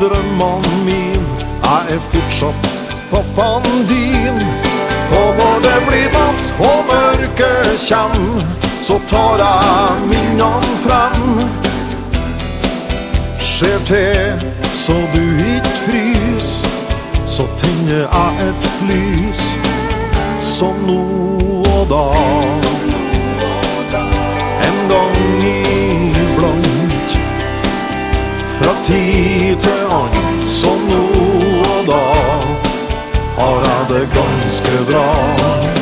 drømmene mine, jeg fortsatt pappaen din. Og når det blir natt og mørket kjem, så tar jeg minnene frem. Ser til så du ikke frys, så tenner jeg et lys, som nå og da. En gang iblant, fra tid til annen, som nå og da, har jeg det ganske bra.